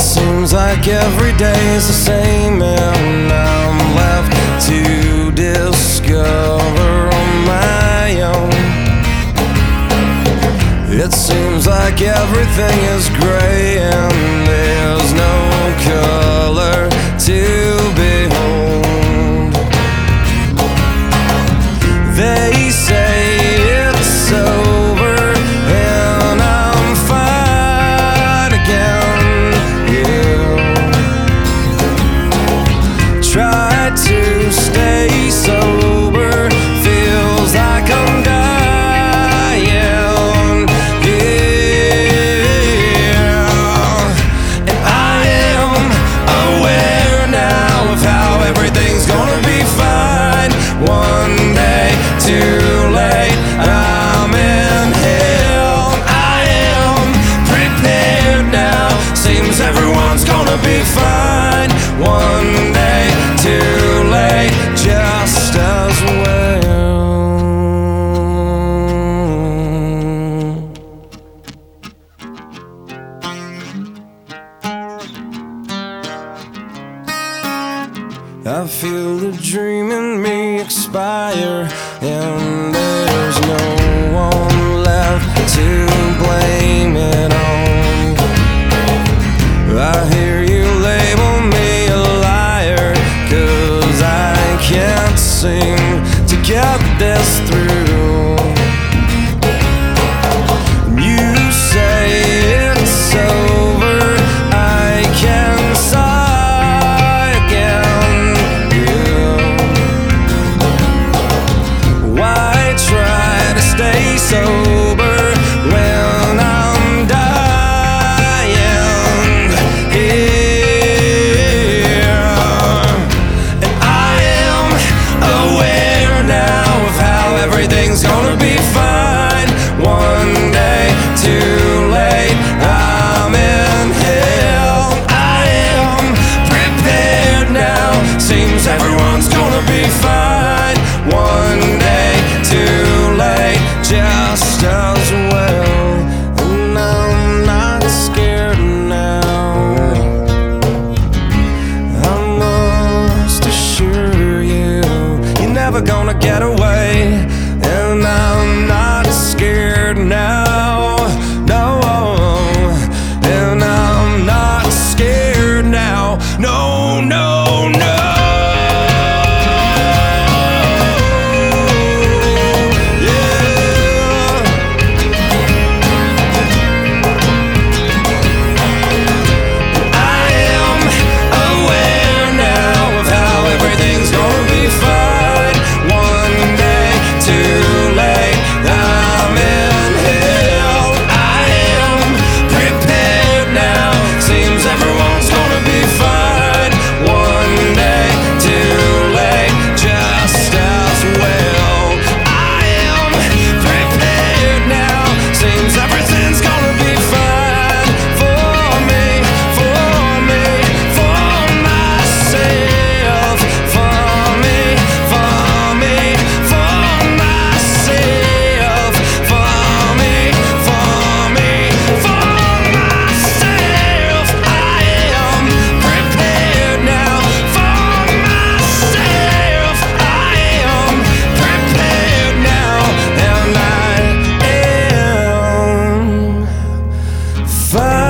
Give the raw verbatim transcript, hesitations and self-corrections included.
seems like every day's the same, and I'm left to discover on my own. It seems like everything is gray and there's no color to behold. They say it's over and I'm fine again. Yeah. Try to stay sober, feels like I'm dying. Yeah. And I am aware now of how everything's gonna be fine one day. Too late, I'm in hell. I am prepared now. Seems everyone's gonna be fine one day. Too late, just as well. I feel the dream in me expire, and there's no one left to blame it on. I hear you label me a liar, 'cause I can't seem to get this through. You say it's over, I can sigh again. Why try to stay sober when I'm dying here? And I am aware now of how everything's gonna be fine one day. Too late, I'm in hell. I am prepared now. Seems everyone's gonna be fine one day. Too late, just as well. And I'm not scared now. I must assure you, you're never gonna get away. And I'm not scared now, no. And I'm not scared now, no, no, no. Fine.